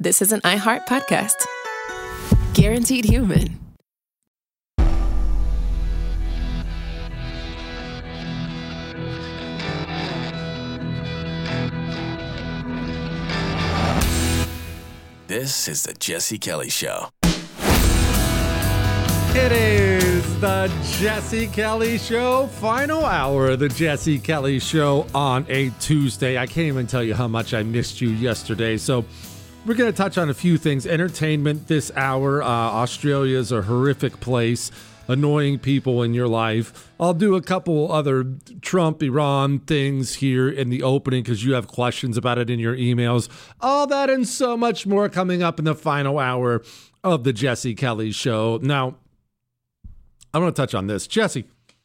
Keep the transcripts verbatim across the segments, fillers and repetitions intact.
this is an iHeart podcast. Guaranteed Human. This is the Jesse Kelly Show. It is the Jesse Kelly Show, final hour of the Jesse Kelly Show on a Tuesday. I can't even tell you how much I missed you yesterday. So we're going to touch on a few things. Entertainment this hour. Uh, Australia is a horrific place. Annoying people in your life. I'll do a couple other Trump, Iran things here in the opening because you have questions about it in your emails. All that and so much more coming up in the final hour of the Jesse Kelly Show. Now, I want to touch on this. Jesse,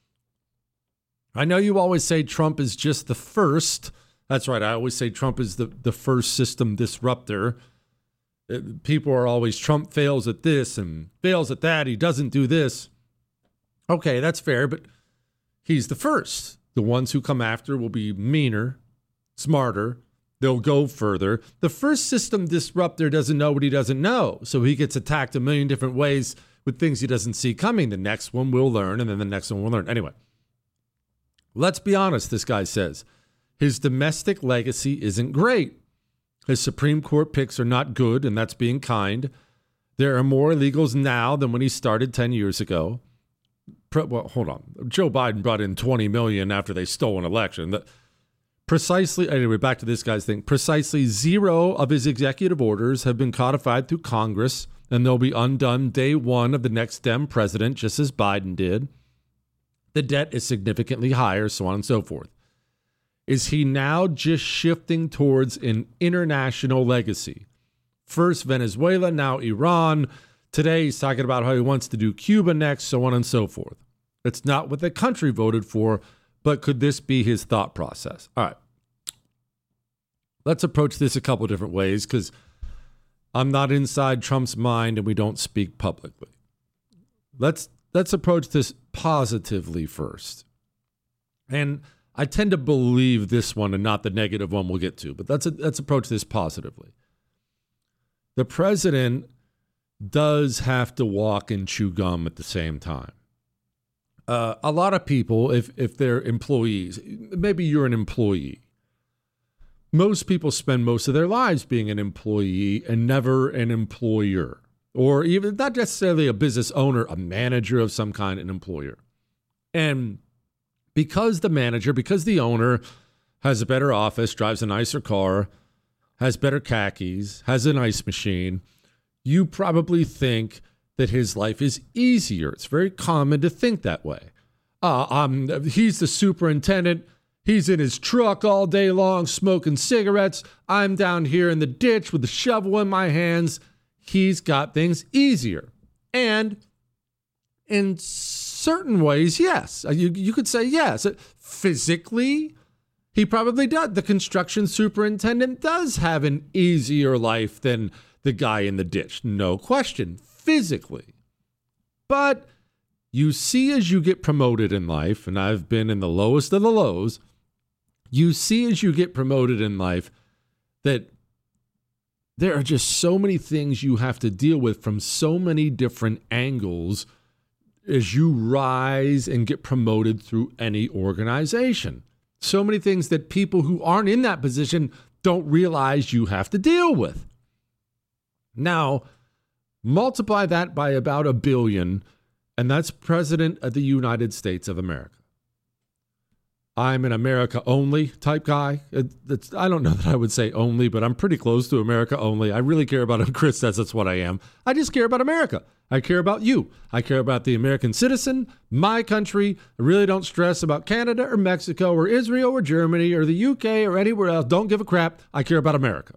I know you always say Trump is just the first. That's right. I always say Trump is the, the first system disruptor. People are always, Trump fails at this and fails at that. He doesn't do this. Okay, that's fair, but he's the first. The ones who come after will be meaner, smarter. They'll go further. The first system disruptor doesn't know what he doesn't know, so he gets attacked a million different ways with things he doesn't see coming. The next one will learn, and then the next one will learn. Anyway, let's be honest, this guy says. His domestic legacy isn't great. His Supreme Court picks are not good, and that's being kind. There are more illegals now than when he started ten years ago. Well, hold on. Joe Biden brought in twenty million after they stole an election. Precisely, anyway, back to this guy's thing. Precisely zero of his executive orders have been codified through Congress, and they'll be undone day one of the next Dem president, just as Biden did. The debt is significantly higher, so on and so forth. Is he now just shifting towards an international legacy? First Venezuela, now Iran. Today, he's talking about how he wants to do Cuba next, so on and so forth. It's not what the country voted for, but could this be his thought process? All right. Let's approach this a couple different ways because I'm not inside Trump's mind and we don't speak publicly. Let's let's approach this positively first. And I tend to believe this one and not the negative one we'll get to, but let's, let's approach this positively. The president does have to walk and chew gum at the same time. Uh, a lot of people, if if they're employees, maybe you're an employee. Most people spend most of their lives being an employee and never an employer, or even not necessarily a business owner, a manager of some kind, an employer. And because the manager, because the owner has a better office, drives a nicer car, has better khakis, has an ice machine, you probably think that his life is easier. It's very common to think that way. Uh, um, he's the superintendent. He's in his truck all day long smoking cigarettes. I'm down here in the ditch with the shovel in my hands. He's got things easier. And in certain ways, yes. You, you could say yes. Physically, he probably does. The construction superintendent does have an easier life than the guy in the ditch, no question, physically. But you see as you get promoted in life, and I've been in the lowest of the lows, you see as you get promoted in life that there are just so many things you have to deal with from so many different angles as you rise and get promoted through any organization. So many things that people who aren't in that position don't realize you have to deal with. Now, multiply that by about a billion, and that's President of the United States of America. I'm an America only type guy. It, it's, I don't know that I would say only, but I'm pretty close to America only. I really care about, Chris says that's what I am. I just care about America. I care about you. I care about the American citizen, my country. I really don't stress about Canada or Mexico or Israel or Germany or the U K or anywhere else. Don't give a crap. I care about America.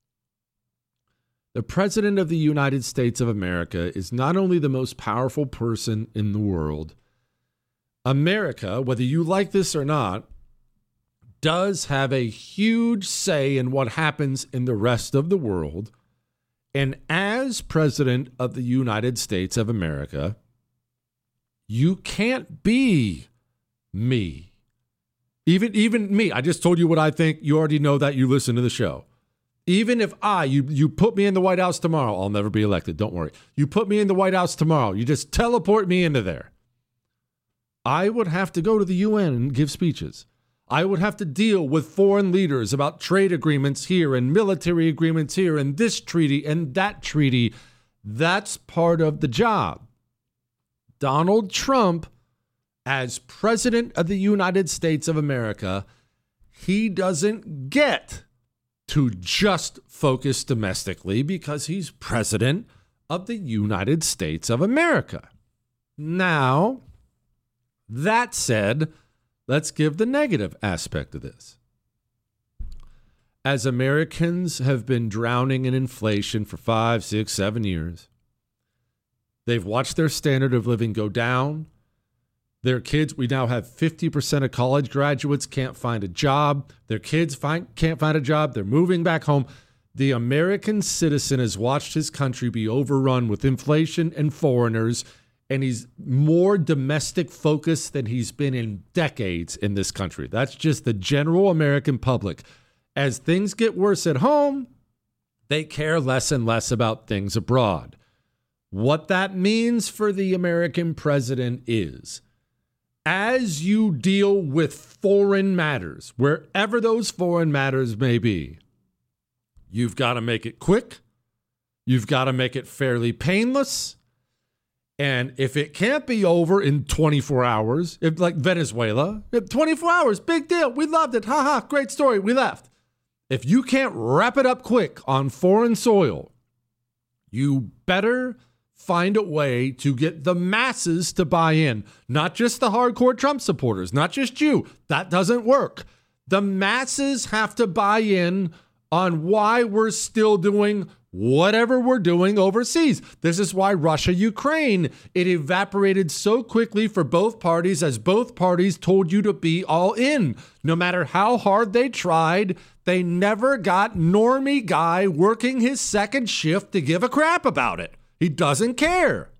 The President of the United States of America is not only the most powerful person in the world, America, whether you like this or not, does have a huge say in what happens in the rest of the world. And as President of the United States of America, you can't be me. Even, even me. I just told you what I think. You already know that. You listen to the show. Even if I, you, you put me in the White House tomorrow, I'll never be elected. Don't worry. You put me in the White House tomorrow. You just teleport me into there. I would have to go to the U N and give speeches. I would have to deal with foreign leaders about trade agreements here and military agreements here and this treaty and that treaty. That's part of the job. Donald Trump, as president of the United States of America, he doesn't get to just focus domestically because he's president of the United States of America. Now, that said, let's give the negative aspect of this. As Americans have been drowning in inflation for five, six, seven years, they've watched their standard of living go down. Their kids, we now have fifty percent of college graduates can't find a job. Their kids find, can't find a job. They're moving back home. The American citizen has watched his country be overrun with inflation and foreigners, and he's more domestic focused than he's been in decades in this country. That's just the general American public. As things get worse at home, they care less and less about things abroad. What that means for the American president is, as you deal with foreign matters, wherever those foreign matters may be, you've got to make it quick. You've got to make it fairly painless. And if it can't be over in twenty-four hours, if like Venezuela, twenty-four hours, big deal. We loved it. Ha ha, great story. We left. If you can't wrap it up quick on foreign soil, you better find a way to get the masses to buy in, not just the hardcore Trump supporters, not just you. That doesn't work. The masses have to buy in on why we're still doing whatever we're doing overseas. This is why Russia, Ukraine, it evaporated so quickly for both parties as both parties told you to be all in. No matter how hard they tried, they never got normie guy working his second shift to give a crap about it. He doesn't care.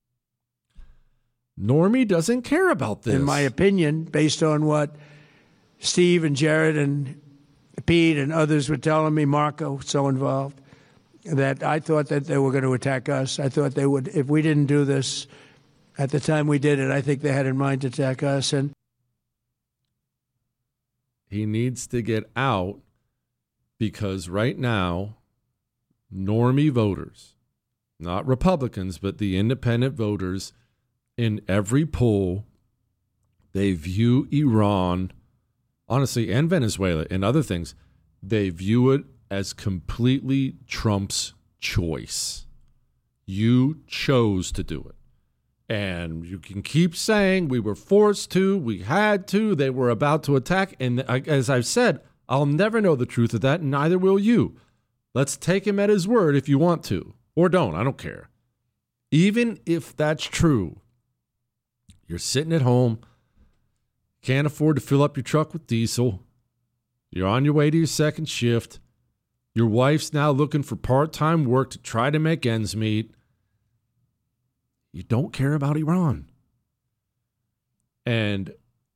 Normie doesn't care about this. In my opinion, based on what Steve and Jared and Pete and others were telling me, Marco, so involved, that I thought that they were going to attack us. I thought they would, if we didn't do this at the time we did it, I think they had in mind to attack us. And he needs to get out because right now, normie voters, not Republicans, but the independent voters in every poll, they view Iran, honestly, and Venezuela and other things, they view it as completely Trump's choice. You chose to do it. And you can keep saying we were forced to, we had to, they were about to attack. And as I've said, I'll never know the truth of that, and neither will you. Let's take him at his word if you want to. Or don't, I don't care. Even if that's true, you're sitting at home, can't afford to fill up your truck with diesel, you're on your way to your second shift, your wife's now looking for part-time work to try to make ends meet, you don't care about Iran. And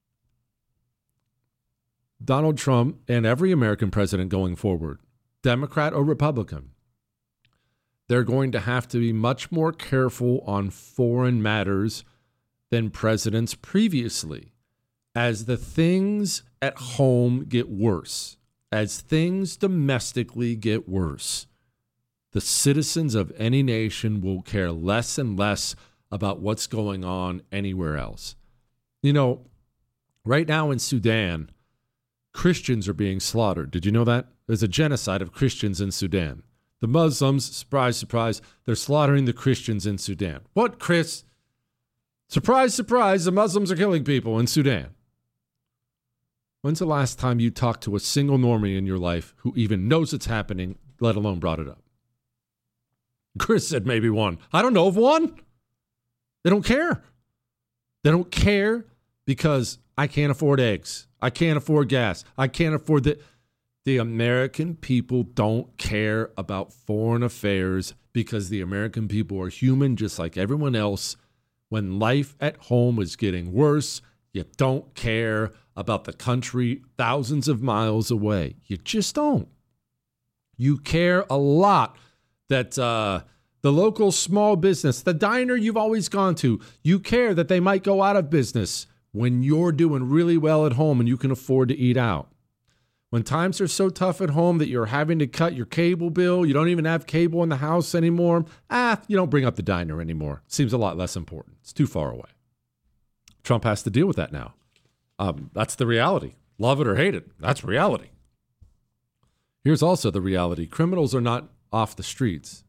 Donald Trump and every American president going forward, Democrat or Republican, they're going to have to be much more careful on foreign matters than presidents previously. As the things at home get worse, as things domestically get worse, the citizens of any nation will care less and less about what's going on anywhere else. You know, right now in Sudan, Christians are being slaughtered. Did you know that? There's a genocide of Christians in Sudan. The Muslims, surprise, surprise, they're slaughtering the Christians in Sudan. What, Chris? Surprise, surprise, the Muslims are killing people in Sudan. When's the last time you talked to a single normie in your life who even knows it's happening, let alone brought it up? Chris said maybe one. I don't know of one. They don't care. They don't care because I can't afford eggs. I can't afford gas. I can't afford the... The American people don't care about foreign affairs because the American people are human just like everyone else. When life at home is getting worse, you don't care about the country thousands of miles away. You just don't. You care a lot that uh, the local small business, the diner you've always gone to, you care that they might go out of business when you're doing really well at home and you can afford to eat out. When times are so tough at home that you're having to cut your cable bill, you don't even have cable in the house anymore, ah, you don't bring up the diner anymore. Seems a lot less important. It's too far away. Trump has to deal with that now. Um, that's the reality. Love it or hate it, that's reality. Here's also the reality. Criminals are not off the streets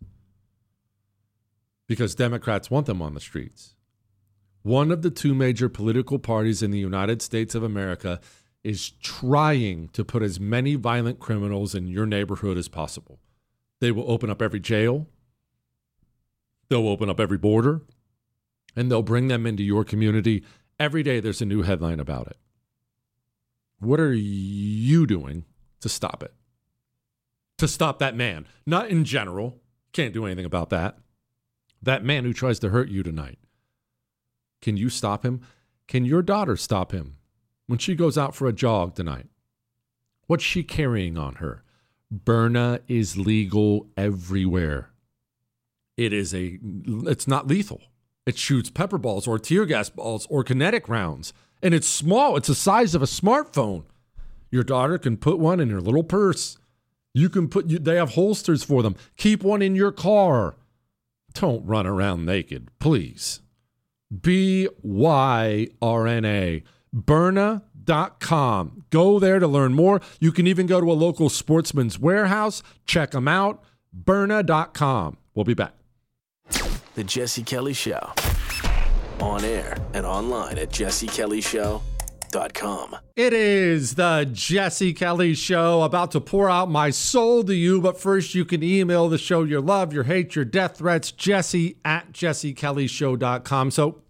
because Democrats want them on the streets. One of the two major political parties in the United States of America is trying to put as many violent criminals in your neighborhood as possible. They will open up every jail. They'll open up every border. And they'll bring them into your community. Every day there's a new headline about it. What are you doing to stop it? To stop that man. Not in general. Can't do anything about that. That man who tries to hurt you tonight. Can you stop him? Can your daughter stop him when she goes out for a jog tonight? What's she carrying on her? Byrna is legal everywhere. It is a, it's not lethal. It shoots pepper balls or tear gas balls or kinetic rounds. And it's small. It's the size of a smartphone. Your daughter can put one in her little purse. You can put, they have holsters for them. Keep one in your car. Don't run around naked, please. B Y R N A. Byrna dot com. Go there to learn more. You can even go to a local Sportsman's Warehouse. Check them out. Byrna dot com. We'll be back. The Jesse Kelly Show. On air and online at jesse kelly show dot com. It is the Jesse Kelly Show, about to pour out my soul to you. But first, you can email the show your love, your hate, your death threats, jesse at jesse kelly show dot com. So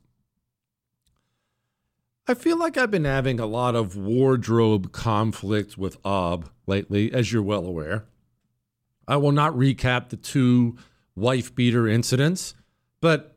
I feel like I've been having a lot of wardrobe conflict with Ob lately, as you're well aware. I will not recap the two wife beater incidents, but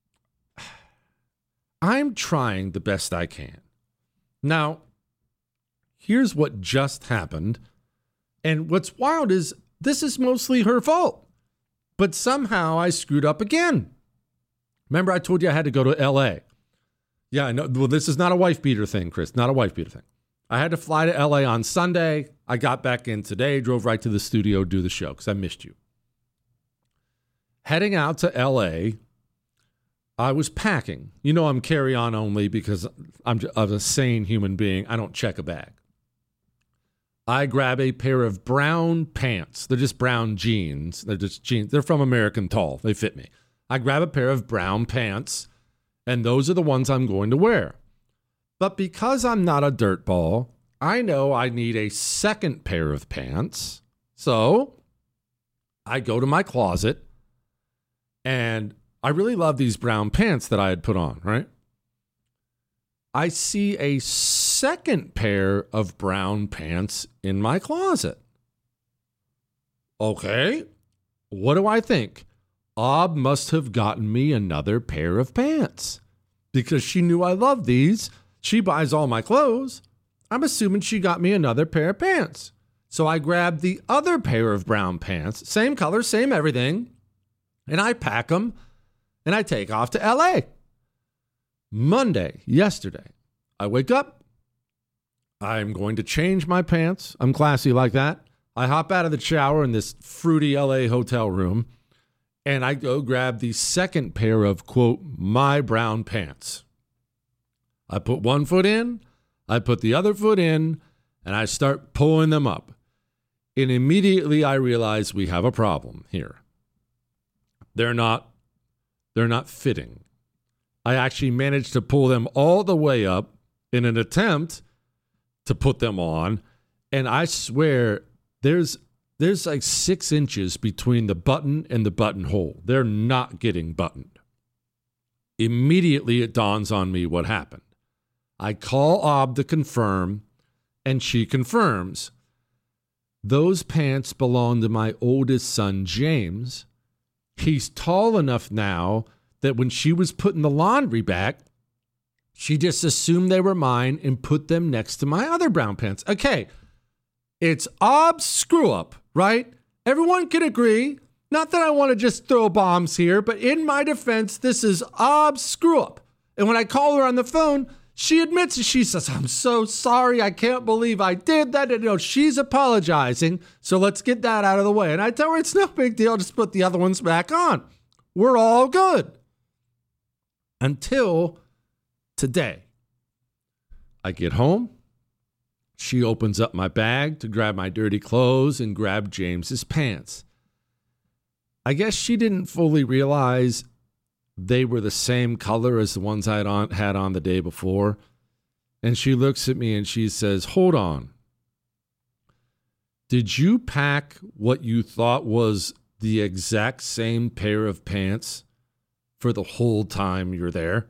I'm trying the best I can. Now, here's what just happened. And what's wild is this is mostly her fault. But somehow I screwed up again. Remember, I told you I had to go to L A. Yeah, I know. Well, this is not a wife beater thing, Chris. Not a wife beater thing. I had to fly to L A on Sunday. I got back in today, drove right to the studio to do the show because I missed you. Heading out to L A, I was packing. You know I'm carry-on only because I'm a sane human being. I don't check a bag. I grab a pair of brown pants. They're just brown jeans. They're just jeans. They're from American Tall. They fit me. I grab a pair of brown pants, and those are the ones I'm going to wear. But because I'm not a dirtball, I know I need a second pair of pants. So I go to my closet, and I really love these brown pants that I had put on, right? I see a second pair of brown pants in my closet. Okay, what do I think? Ob must have gotten me another pair of pants because she knew I loved these. She buys all my clothes. I'm assuming she got me another pair of pants. So I grabbed the other pair of brown pants, same color, same everything, and I pack them and I take off to L A. Monday, yesterday, I wake up. I'm going to change my pants. I'm classy like that. I hop out of the shower in this fruity L A hotel room, and I go grab the second pair of, quote, my brown pants. I put one foot in, I put the other foot in, and I start pulling them up. And immediately I realize we have a problem here. They're not, they're not fitting. I actually managed to pull them all the way up in an attempt to put them on, and I swear there's there's like six inches between the button and the buttonhole. They're not getting buttoned. Immediately it dawns on me what happened. I call Ob to confirm, and she confirms. Those pants belong to my oldest son, James. He's tall enough now that when she was putting the laundry back, she just assumed they were mine and put them next to my other brown pants. Okay, it's Ob's screw up, right? everyone can agree, not that I want to just throw bombs here, but in my defense, this is ob screw up. And when I call her on the phone, she admits it. She says, I'm so sorry. I can't believe I did that. And, you know, she's apologizing. So let's get that out of the way. And I tell her it's no big deal. Just put the other ones back on. We're all good. Until today. I get home. She opens up my bag to grab my dirty clothes and grab James's pants. I guess she didn't fully realize they were the same color as the ones I had on, had on the day before. And she looks at me and she says, hold on. Did you pack what you thought was the exact same pair of pants for the whole time you're there?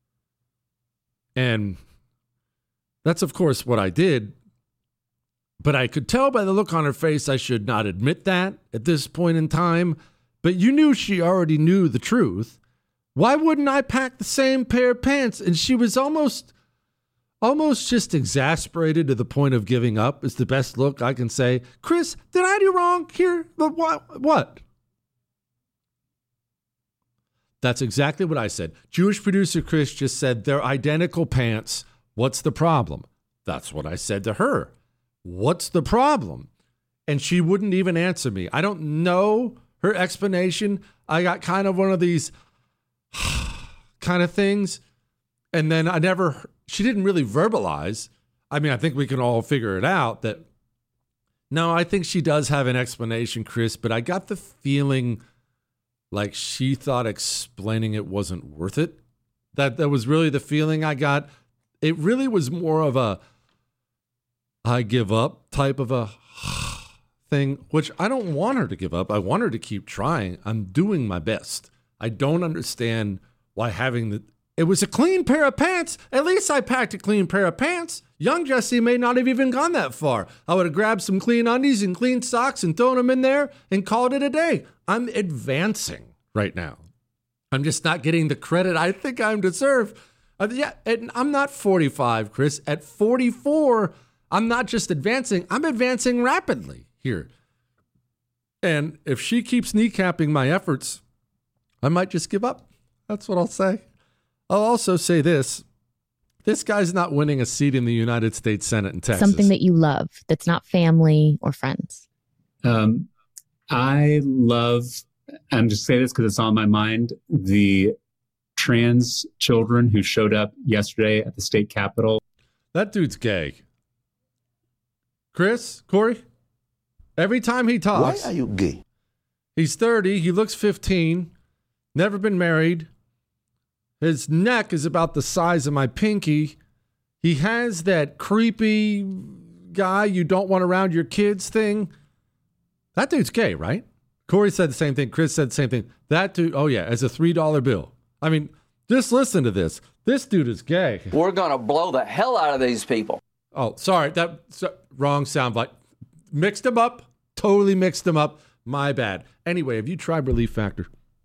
And that's, of course, what I did. But I could tell by the look on her face I should not admit that at this point in time. But you knew she already knew the truth. Why wouldn't I pack the same pair of pants? And she was almost, almost just exasperated to the point of giving up is the best look I can say. Chris, did I do wrong here? But what? What? That's exactly what I said. Jewish producer Chris just said they're identical pants. What's the problem? That's what I said to her. What's the problem? And she wouldn't even answer me. I don't know her explanation. I got kind of one of these kind of things. And then I never, she didn't really verbalize. I mean, I think we can all figure it out that, no, I think she does have an explanation, Chris, but I got the feeling like she thought explaining it wasn't worth it. That that was really the feeling I got. It really was more of a I give up type of a thing, which I don't want her to give up. I want her to keep trying. I'm doing my best. I don't understand why having the, it was a clean pair of pants. At least I packed a clean pair of pants. Young Jesse may not have even gone that far. I would have grabbed some clean undies and clean socks and thrown them in there and called it a day. I'm advancing right now. I'm just not getting the credit I think I'm deserved. Uh, yeah, and I'm not forty-five, Chris. At forty-four, I'm not just advancing. I'm advancing rapidly here. And if she keeps kneecapping my efforts, I might just give up. That's what I'll say. I'll also say this. This guy's not winning a seat in the United States Senate in Texas. Something that you love that's not family or friends. Um, I love, I'm just saying this because it's on my mind, the trans children who showed up yesterday at the state capitol. That dude's gay. Chris, Corey, every time he talks. Why are you gay? He's thirty. He looks fifteen. Never been married. His neck is about the size of my pinky. He has that creepy guy you don't want around your kids thing. That dude's gay, right? Corey said the same thing. Chris said the same thing. That dude, oh yeah, as a three dollar bill. I mean, just listen to this. This dude is gay. We're going to blow the hell out of these people. Oh, sorry. That so, wrong soundbite. Mixed them up. Totally mixed them up. My bad. Anyway, have you tried Relief Factor?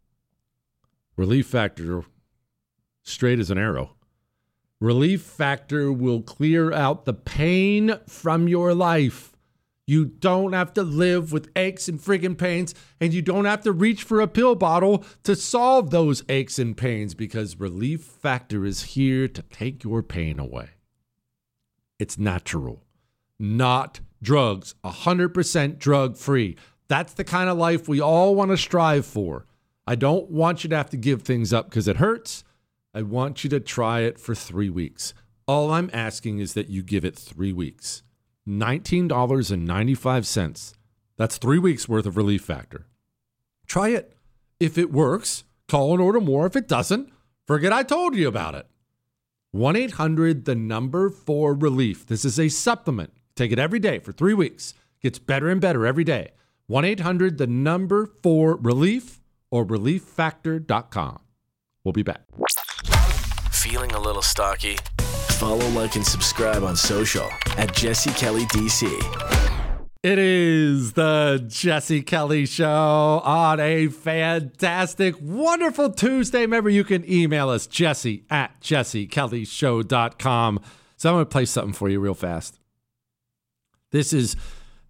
Relief Factor, straight as an arrow. Relief Factor will clear out the pain from your life. You don't have to live with aches and friggin' pains, and you don't have to reach for a pill bottle to solve those aches and pains, because Relief Factor is here to take your pain away. It's natural, not drugs, one hundred percent drug-free. That's the kind of life we all want to strive for. I don't want you to have to give things up because it hurts. I want you to try it for three weeks. All I'm asking is that you give it three weeks. nineteen dollars and ninety-five cents. That's three weeks worth of Relief Factor. Try it. If it works, call and order more. If it doesn't, forget I told you about it. one eight hundred, the number four relief. This is a supplement. Take it every day for three weeks. Gets better and better every day. one eight hundred, the number four relief, or relief factor dot com. We'll be back. Feeling a little stocky? Follow, like, and subscribe on social at Jesse Kelly D C. It is the Jesse Kelly Show on a fantastic, wonderful Tuesday. Remember, you can email us, Jesse at jesse kelly show dot com. So I'm going to play something for you real fast. This is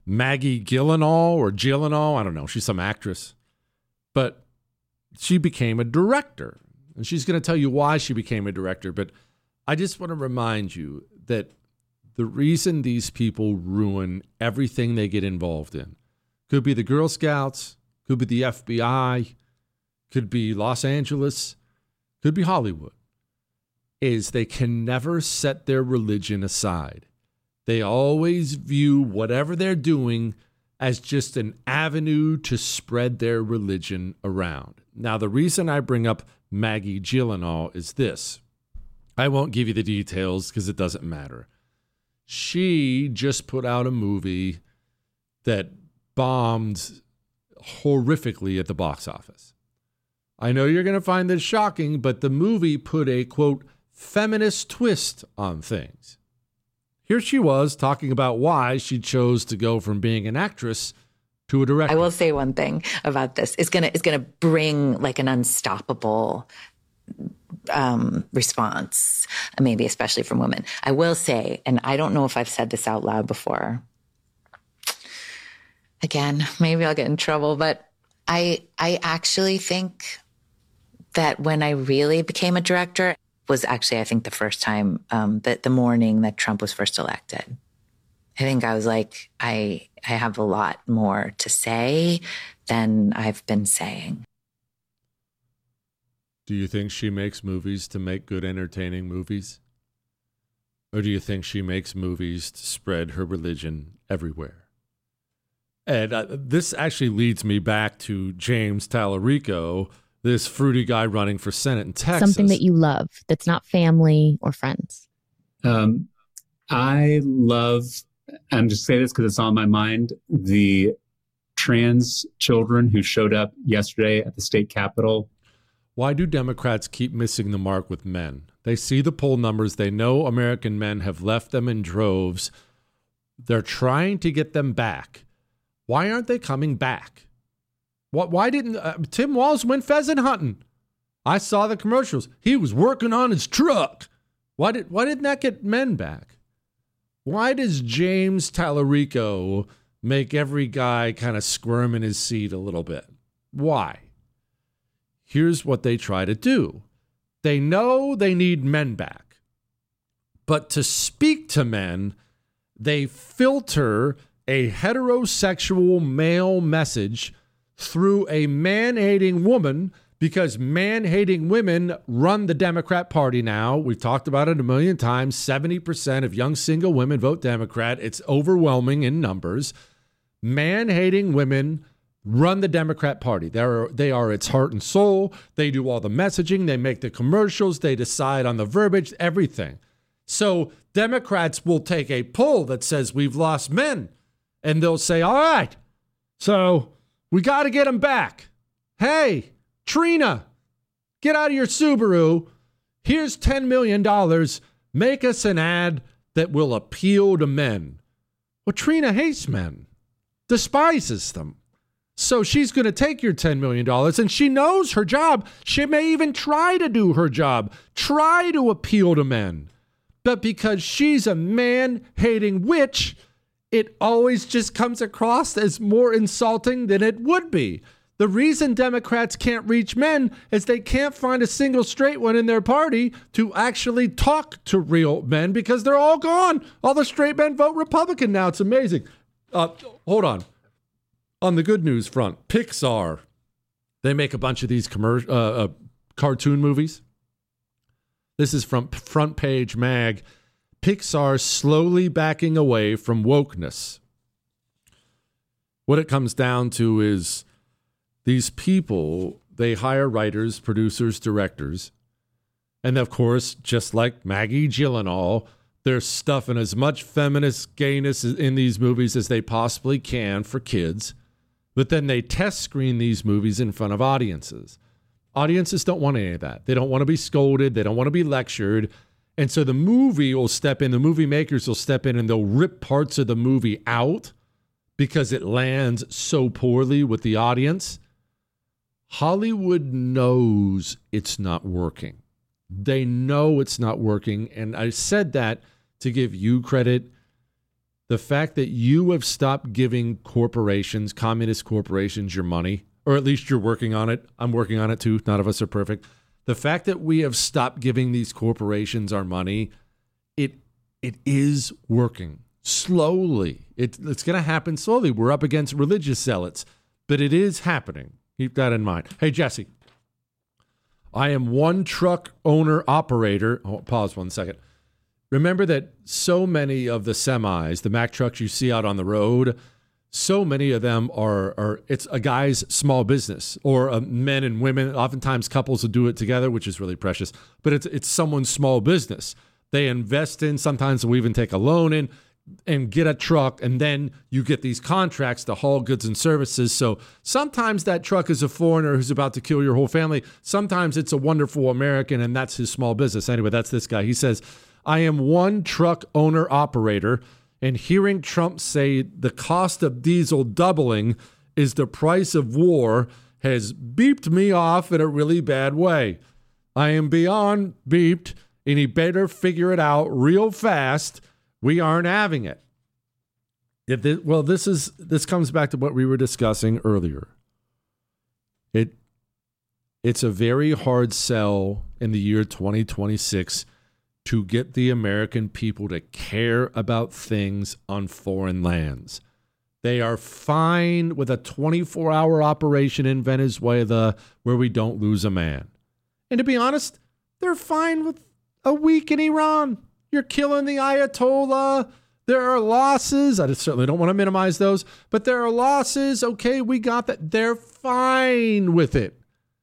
Maggie Gyllenhaal or Gyllenhaal. I don't know. She's some actress. But she became a director. And she's going to tell you why she became a director. But I just want to remind you that the reason these people ruin everything they get involved in could be the Girl Scouts, could be the F B I, could be Los Angeles, could be Hollywood, is they can never set their religion aside. They always view whatever they're doing as just an avenue to spread their religion around. Now, the reason I bring up Maggie Gyllenhaal is this. I won't give you the details because it doesn't matter. She just put out a movie that bombed horrifically at the box office. I know you're going to find this shocking, but the movie put a, quote, feminist twist on things. Here she was talking about why she chose to go from being an actress to a director. I will say one thing about this. It's gonna it's gonna bring like an unstoppable um, response, maybe especially from women. I will say, and I don't know if I've said this out loud before. Again, maybe I'll get in trouble, but I I actually think that when I really became a director was actually, I think, the first time um, that the morning that Trump was first elected. I think I was like, I I have a lot more to say than I've been saying. Do you think she makes movies to make good, entertaining movies? Or do you think she makes movies to spread her religion everywhere? And uh, this actually leads me back to James Tallarico, this fruity guy running for Senate in Texas. Something that you love that's not family or friends. Um, I love, I'm just saying this because it's on my mind, the trans children who showed up yesterday at the state capitol. Why do Democrats keep missing the mark with men? They see the poll numbers. They know American men have left them in droves. They're trying to get them back. Why aren't they coming back? What? Why didn't uh, Tim Walz went pheasant hunting? I saw the commercials. He was working on his truck. Why did Why didn't that get men back? Why does James Tallarico make every guy kind of squirm in his seat a little bit? Why? Here's what they try to do. They know they need men back. But to speak to men, they filter a heterosexual male message through a man-hating woman, because man-hating women run the Democrat Party now. We've talked about it a million times. seventy percent of young single women vote Democrat. It's overwhelming in numbers. Man-hating women run the Democrat Party. They're, they are its heart and soul. They do all the messaging. They make the commercials. They decide on the verbiage, everything. So Democrats will take a poll that says we've lost men, and they'll say, all right, so we got to get them back. Hey, Trina, get out of your Subaru. Here's ten million dollars. Make us an ad that will appeal to men. Well, Trina hates men, despises them. So she's going to take your ten million dollars, and she knows her job. She may even try to do her job, try to appeal to men. But because she's a man-hating witch, it always just comes across as more insulting than it would be. The reason Democrats can't reach men is they can't find a single straight one in their party to actually talk to real men, because they're all gone. All the straight men vote Republican now. It's amazing. Uh, hold on. On the good news front, Pixar, they make a bunch of these commer- uh, uh, cartoon movies. This is from Front Page Mag. Pixar slowly backing away from wokeness. What it comes down to is these people, they hire writers, producers, directors, and of course, just like Maggie Gyllenhaal, they're stuffing as much feminist gayness in these movies as they possibly can for kids. But then they test screen these movies in front of audiences. Audiences don't want any of that. They don't want to be scolded. They don't want to be lectured. And so the movie will step in, the movie makers will step in, and they'll rip parts of the movie out because it lands so poorly with the audience. Hollywood knows it's not working. They know it's not working. And I said that to give you credit, The fact that you have stopped giving corporations, communist corporations, your money, or at least you're working on it. I'm working on it too. None of us are perfect. The fact that we have stopped giving these corporations our money, it it is working slowly. It, it's going to happen slowly. We're up against religious zealots, but it is happening. Keep that in mind. Hey, Jesse, I am one truck owner operator. Oh, pause one second. Remember that so many of the semis, the Mack trucks you see out on the road, so many of them are, are it's a guy's small business, or uh, men and women. Oftentimes couples will do it together, which is really precious, but it's it's someone's small business. They invest in, sometimes they'll even take a loan in and get a truck, and then you get these contracts to haul goods and services. So sometimes that truck is a foreigner who's about to kill your whole family. Sometimes it's a wonderful American, and that's his small business. Anyway, that's this guy. He says, I am one truck owner operator, and hearing Trump say the cost of diesel doubling is the price of war has beeped me off in a really bad way. I am beyond beeped, and he better figure it out real fast. We aren't having it. If this, well, this is this comes back to what we were discussing earlier. It it's a very hard sell in the year twenty twenty-six to get the American people to care about things on foreign lands. They are fine with a twenty-four hour operation in Venezuela where we don't lose a man. And to be honest, they're fine with a week in Iran. You're killing the Ayatollah. There are losses. I certainly don't want to minimize those, but there are losses. Okay, we got that. They're fine with it.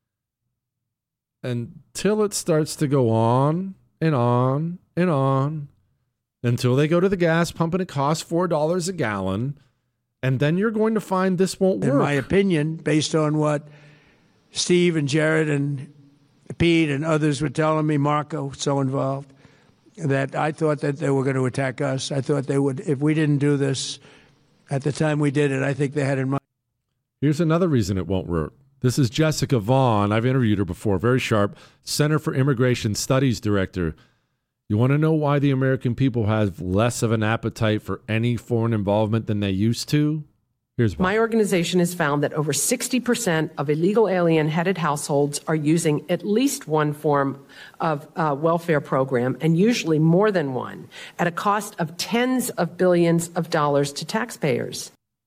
Until it starts to go on and on and on, until they go to the gas pump and it costs four dollars a gallon, and then you're going to find this won't work. In my opinion, based on what Steve and Jared and Pete and others were telling me, Marco, so involved, that I thought that they were going to attack us. I thought they would, if we didn't do this at the time we did it, I think they had in mind. Here's another reason it won't work. This is Jessica Vaughn. I've interviewed her before. Very sharp. Center for Immigration Studies Director. You want to know why the American people have less of an appetite for any foreign involvement than they used to? Here's why. My organization has found that over sixty percent of illegal alien-headed households are using at least one form of uh, welfare program, and usually more than one, at a cost of tens of billions of dollars to taxpayers.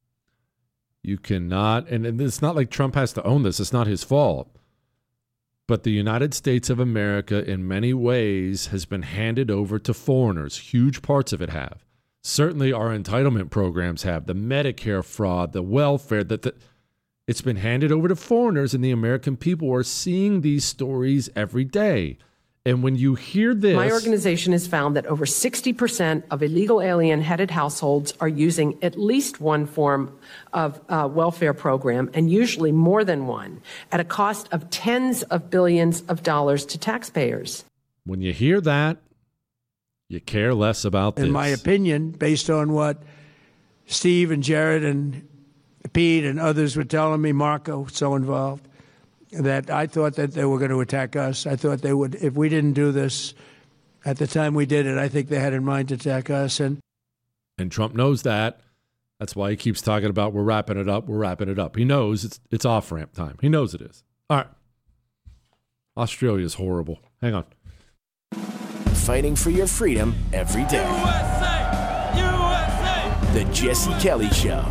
You cannot, and it's not like Trump has to own this. It's not his fault. But the United States of America, in many ways, has been handed over to foreigners. Huge parts of it have. Certainly our entitlement programs have. The Medicare fraud, the welfare, that the, it's been handed over to foreigners, and the American people are seeing these stories every day. And when you hear this... My organization has found that over sixty percent of illegal alien-headed households are using at least one form of uh, welfare program, and usually more than one, at a cost of tens of billions of dollars to taxpayers. When you hear that, you care less about this. In my opinion, based on what Steve and Jared and Pete and others were telling me, Marco, so involved, that I thought that they were going to attack us. I thought they would, if we didn't do this at the time we did it, I think they had in mind to attack us. And and Trump knows that. That's why he keeps talking about we're wrapping it up, we're wrapping it up. He knows it's it's off-ramp time. He knows it is. All right. Australia is horrible. Hang on. Fighting for your freedom every day. U S A! U S A! The Jesse Kelly Show.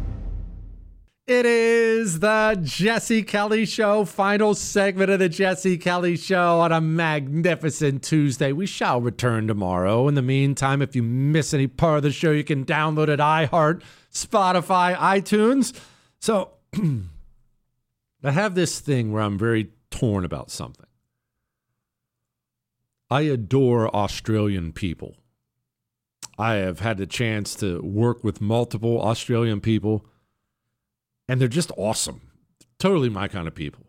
It is the Jesse Kelly Show, final segment of the Jesse Kelly Show on a magnificent Tuesday. We shall return tomorrow. In the meantime, if you miss any part of the show, you can download it iHeart, Spotify, iTunes. So I have this thing where I'm very torn about something. I adore Australian people. I have had the chance to work with multiple Australian people, and they're just awesome. Totally my kind of people.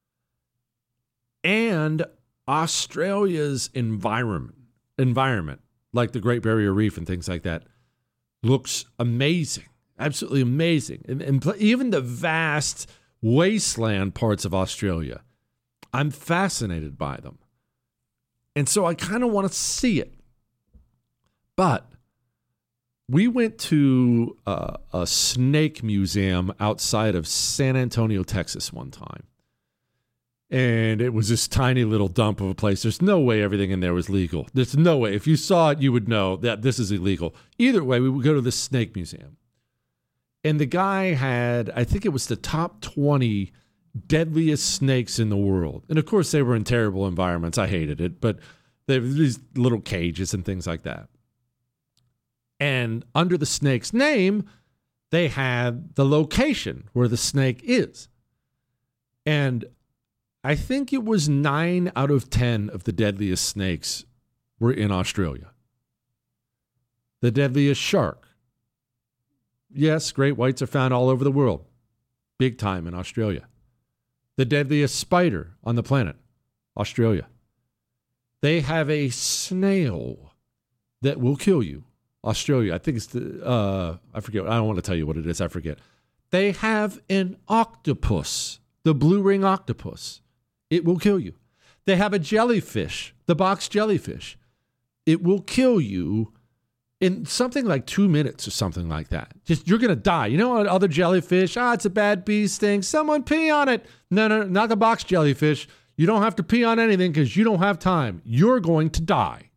And Australia's environment, environment, like the Great Barrier Reef and things like that, looks amazing. Absolutely amazing. And, and even the vast wasteland parts of Australia, I'm fascinated by them. And so I kind of want to see it. But we went to uh, a snake museum outside of San Antonio, Texas one time. And it was this tiny little dump of a place. There's no way everything in there was legal. There's no way. If you saw it, you would know that this is illegal. Either way, we would go to the snake museum. And the guy had, I think it was the top twenty deadliest snakes in the world. And of course, they were in terrible environments. I hated it. But they were these little cages and things like that. And under the snake's name, they had the location where the snake is. And I think it was nine out of ten of the deadliest snakes were in Australia. The deadliest shark. Yes, great whites are found all over the world. Big time in Australia. The deadliest spider on the planet. Australia. They have a snail that will kill you. Australia. I think it's the, uh, I forget. I don't want to tell you what it is. I forget. They have an octopus. The blue ring octopus. It will kill you. They have a jellyfish, the box jellyfish. It will kill you in something like two minutes or something like that. Just, you're going to die. You know, other jellyfish, ah, it's a bad bee sting. Someone pee on it. No, no, not the box jellyfish. You don't have to pee on anything because you don't have time. You're going to die.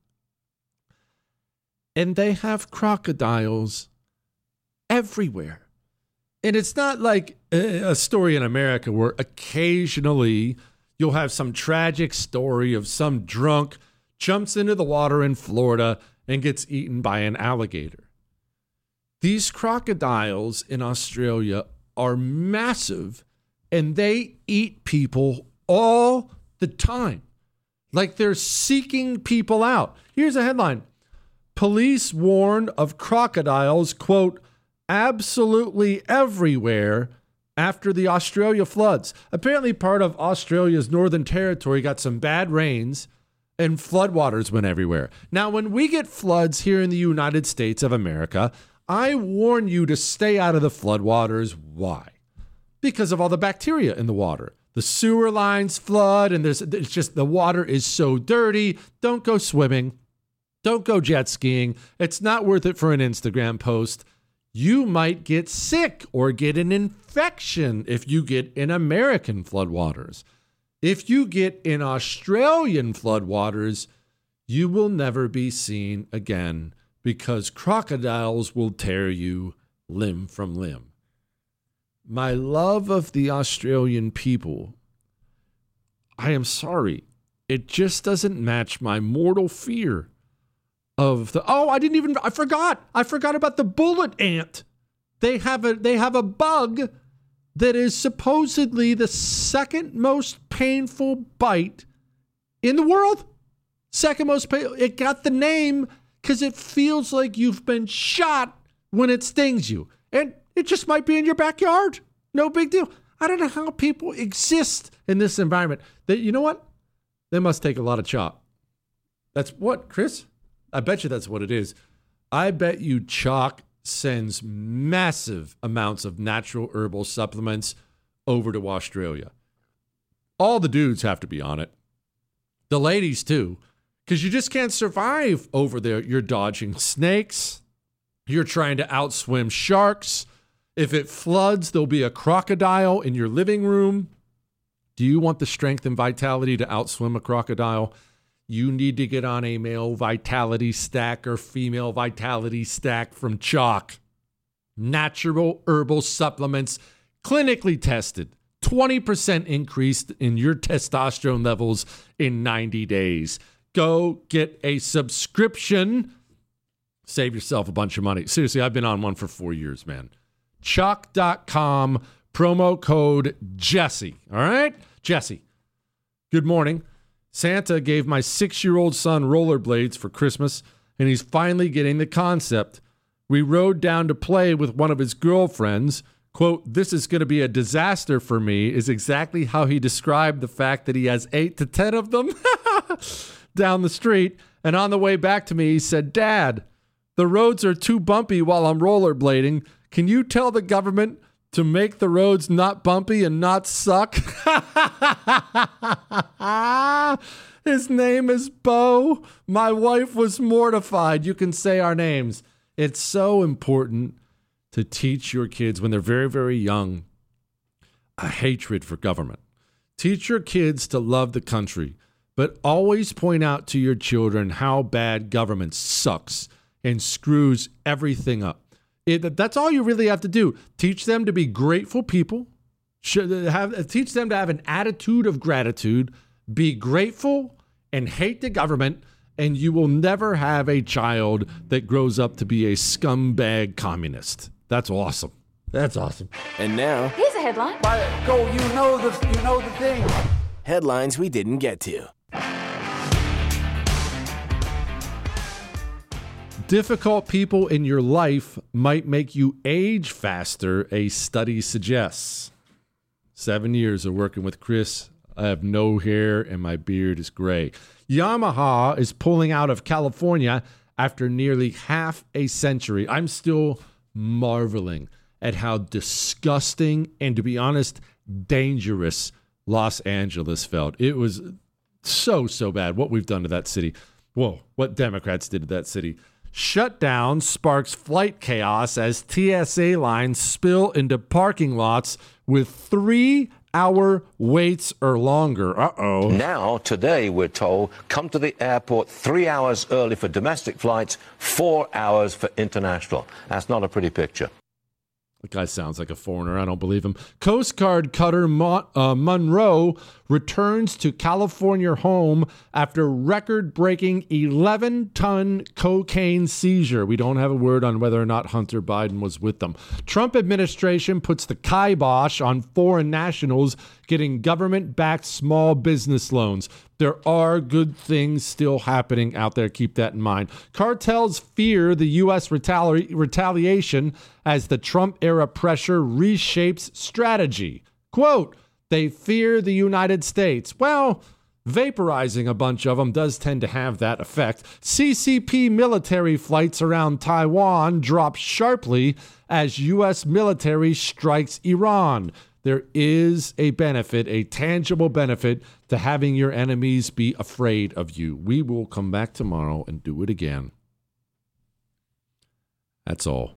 And they have crocodiles everywhere. And it's not like a story in America where occasionally you'll have some tragic story of some drunk jumps into the water in Florida and gets eaten by an alligator. These crocodiles in Australia are massive, and they eat people all the time. Like they're seeking people out. Here's a headline. Police warned of crocodiles, quote, absolutely everywhere after the Australia floods. Apparently part of Australia's Northern Territory got some bad rains and floodwaters went everywhere. Now, when we get floods here in the United States of America, I warn you to stay out of the floodwaters. Why? Because of all the bacteria in the water. The sewer lines flood and there's it's just the water is so dirty. Don't go swimming. Don't go jet skiing. It's not worth it for an Instagram post. You might get sick or get an infection if you get in American floodwaters. If you get in Australian floodwaters, you will never be seen again because crocodiles will tear you limb from limb. My love of the Australian people, I am sorry, it just doesn't match my mortal fear of the, oh, I didn't even, I forgot. I forgot about the bullet ant. They have a, they have a bug that is supposedly the second most painful bite in the world. Second most painful. It got the name because it feels like you've been shot when it stings you. And it just might be in your backyard. No big deal. I don't know how people exist in this environment. That, you know what? They must take a lot of chalk. That's what, Chris? I bet you that's what it is. I bet you chalk sends massive amounts of natural herbal supplements over to Australia. All the dudes have to be on it. The ladies too, because you just can't survive over there. You're dodging snakes. You're trying to outswim sharks. If it floods, there'll be a crocodile in your living room. Do you want the strength and vitality to outswim a crocodile? You need to get on a male vitality stack or female vitality stack from Chalk. Natural herbal supplements, clinically tested. twenty percent increase in your testosterone levels in ninety days. Go get a subscription. Save yourself a bunch of money. Seriously, I've been on one for four years, man. Chalk dot com, promo code Jesse. All right? Jesse, good morning. Santa gave my six-year-old son rollerblades for Christmas, and he's finally getting the concept. We rode down to play with one of his girlfriends. Quote, this is going to be a disaster for me, is exactly how he described the fact that he has eight to ten of them down the street. And on the way back to me, he said, Dad, the roads are too bumpy while I'm rollerblading. Can you tell the government to make the roads not bumpy and not suck? His name is Bo. My wife was mortified. You can say our names. It's so important to teach your kids when they're very, very young a hatred for government. Teach your kids to love the country, but always point out to your children how bad government sucks and screws everything up. It, that's all you really have to do. Teach them to be grateful people. Should have, teach them to have an attitude of gratitude. Be grateful and hate the government, and you will never have a child that grows up to be a scumbag communist. That's awesome. That's awesome. And now, here's a headline. Go, you know the, you know the thing. Headlines we didn't get to. Difficult people in your life might make you age faster, a study suggests. Seven years of working with Chris. I have no hair and my beard is gray. Yamaha is pulling out of California after nearly half a century. I'm still marveling at how disgusting and, to be honest, dangerous Los Angeles felt. It was so, so bad what we've done to that city. Whoa, what Democrats did to that city. Shutdown sparks flight chaos as T S A lines spill into parking lots with three-hour waits or longer. Uh-oh. Now, today, we're told, come to the airport three hours early for domestic flights, four hours for international. That's not a pretty picture. The guy sounds like a foreigner. I don't believe him. Coast Guard cutter Mon- uh, Monroe returns to California home after record-breaking eleven-ton cocaine seizure. We don't have a word on whether or not Hunter Biden was with them. Trump administration puts the kibosh on foreign nationals getting government-backed small business loans. There are good things still happening out there. Keep that in mind. Cartels fear the U S retali- retaliation as the Trump-era pressure reshapes strategy. Quote, they fear the United States. Well, vaporizing a bunch of them does tend to have that effect. C C P military flights around Taiwan drop sharply as U S military strikes Iran. There is a benefit, a tangible benefit, to having your enemies be afraid of you. We will come back tomorrow and do it again. That's all.